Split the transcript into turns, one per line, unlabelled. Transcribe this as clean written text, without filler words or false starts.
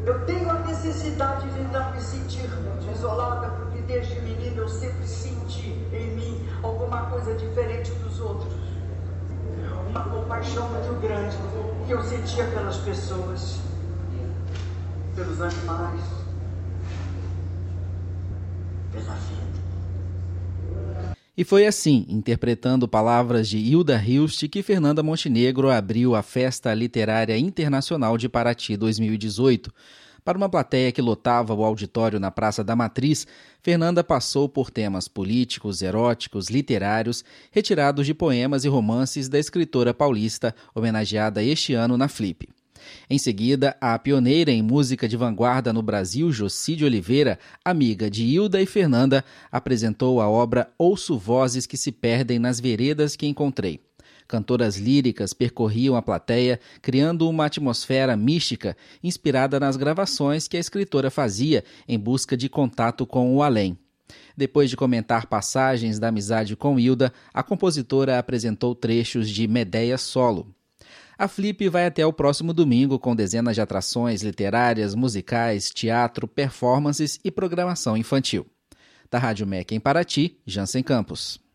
Eu tenho a necessidade de não me sentir muito isolada, porque desde menina eu sempre senti em mim alguma coisa diferente dos outros. Uma compaixão muito grande que eu sentia pelas pessoas, pelos animais, pela vida.
E foi assim, interpretando palavras de Hilda Hilst, que Fernanda Montenegro abriu a Festa Literária Internacional de Paraty 2018. Para uma plateia que lotava o auditório na Praça da Matriz, Fernanda passou por temas políticos, eróticos, literários, retirados de poemas e romances da escritora paulista, homenageada este ano na Flip. Em seguida, a pioneira em música de vanguarda no Brasil, Jocy de Oliveira, amiga de Hilda e Fernanda, apresentou a obra Ouço Vozes que se perdem nas veredas que encontrei. Cantoras líricas percorriam a plateia, criando uma atmosfera mística inspirada nas gravações que a escritora fazia em busca de contato com o além. Depois de comentar passagens da amizade com Hilda, a compositora apresentou trechos de Medéia Solo. A Flip vai até o próximo domingo com dezenas de atrações literárias, musicais, teatro, performances e programação infantil. Da Rádio MEC em Paraty, Jansen Campos.